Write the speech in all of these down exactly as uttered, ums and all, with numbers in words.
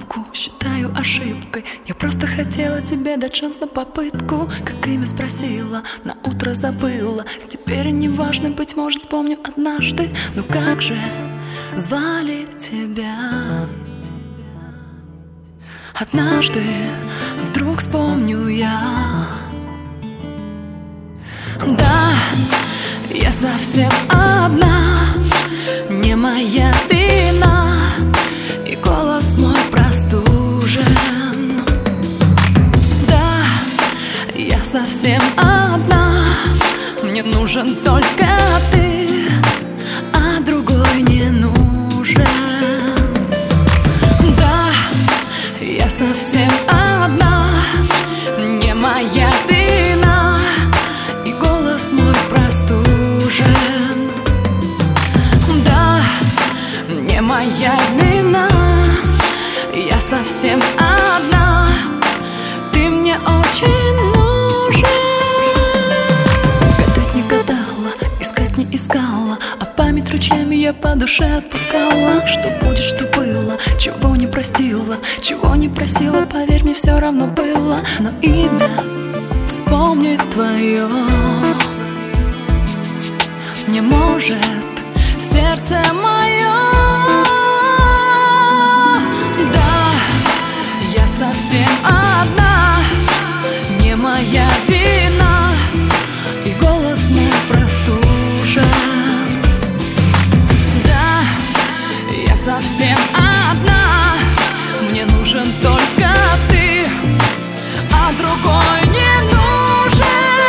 ошибку, считаю ошибкой. Я просто хотела тебе дать шанс на попытку. Как имя спросила, на утро забыла. Теперь не важно, быть может, вспомню однажды. Ну как же звали тебя? Однажды вдруг вспомню я. Да, я совсем одна, не моя вина, и голос мой простужен. Да, я совсем одна, мне нужен только ты, а другой не нужен. Да, я совсем одна, не моя вина, и голос мой простужен. Да, не моя вина, я совсем одна, ты мне очень нужен. Гадать не гадала, искать не искала, а память ручьями я по душе отпускала. Что будет, что было, чего не простила, чего не просила, поверь мне, все равно было. Но имя вспомнить твое не может сердце мое. Да, я совсем одна, не моя вина, и голос мой простужен. Да, я совсем одна, мне нужен только ты, а другой не нужен.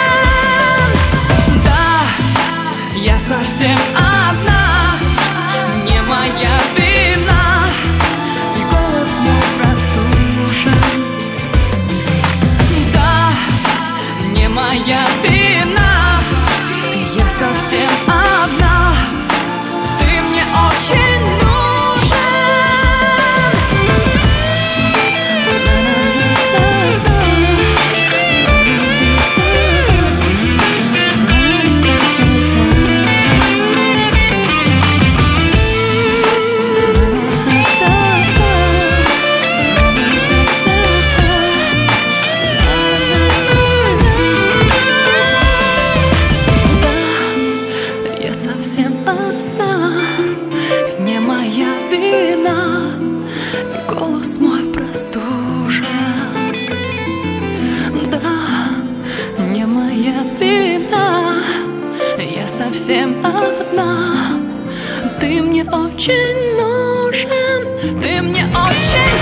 Да, я совсем одна, не моя вина, и голос мой простужен. Да, не моя вина, я совсем одна, ты мне очень нужен. Совсем одна, не моя вина, и голос мой простужен. Да, не моя вина, я совсем одна, ты мне очень нужен, ты мне очень